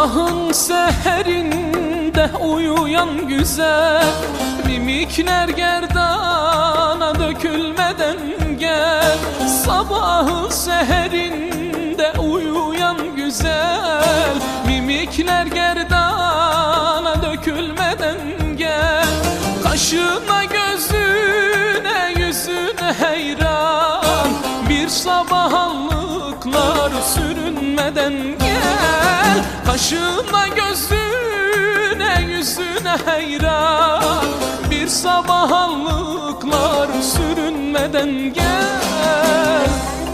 Sabahın seherinde uyuyan güzel, mimikler gerdana dökülmeden gel. Sabahın seherinde uyuyan güzel, mimikler gerdana dökülmeden gel. Kaşına gözüne yüzüne hayran, bir sabahlıklar sürünmeden gel. Kaşına gözüne yüzüne hayran, bir sabahlıklar sürünmeden gel.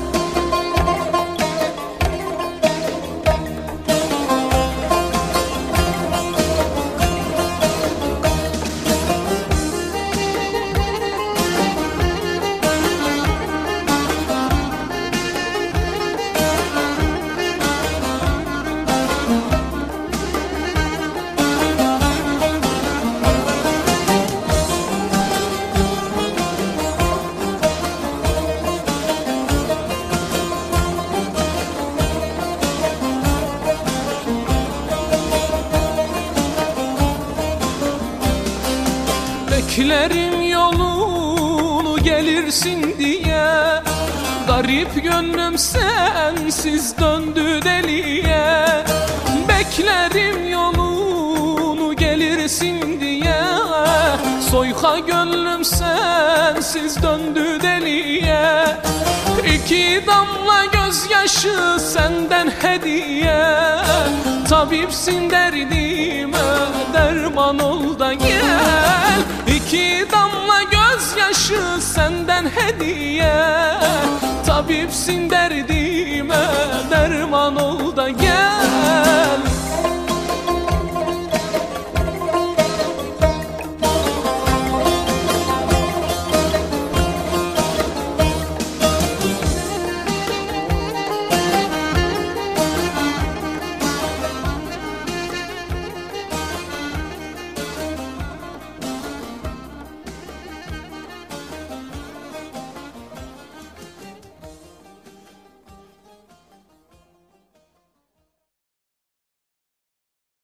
Beklerim yolunu gelirsin diye, garip gönlüm sensiz döndü deliye. Beklerim yolunu gelirsin diye, soyka gönlüm sensiz döndü deliye. İki damla gözyaşı senden hediye, tabipsin derdime derman ol da gel. İki damla gözyaşı senden hediye, tabipsin derdime derman ol da gel.